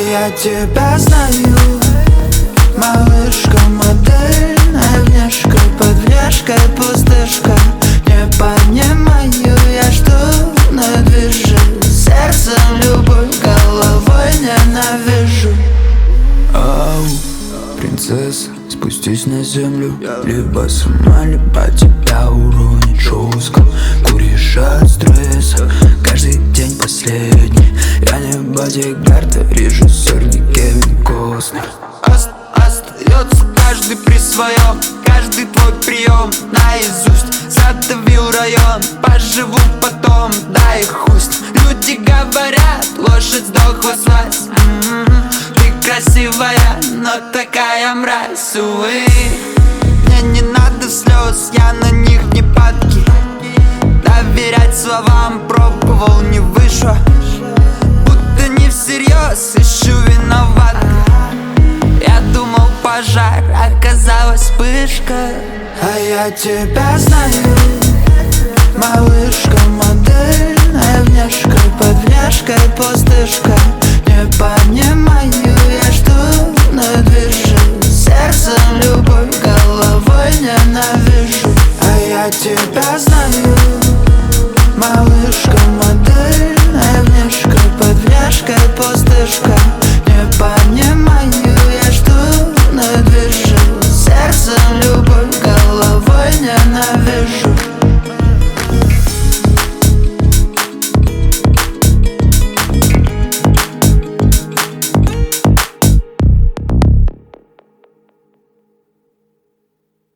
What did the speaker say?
я тебя знаю, малышка модельная, внешка под внешкой пустышка. Не понимаю я, что надвижет сердцем любовь, головой ненавижу. Ау, принцесса, спустись на землю. Либо сама, либо тебя уронит жестко. Куришь от стресса, каждый день последний. Я не бодигард, а режиссер, не Кевин Костнер. Остается каждый при своем, каждый твой прием наизусть. Задавил район, поживу потом, дай хусть. Люди говорят, лошадь сдохла связь. Ты красивая, но такая мразь, увы. Мне не надо слез, я на них не падки. Доверять словам пробовал, не вышло. Будто не всерьез ищу виноватых. Я думал пожар, оказалась вспышка. А я тебя знаю, малышка модельная, внешка под внешкой пустышка.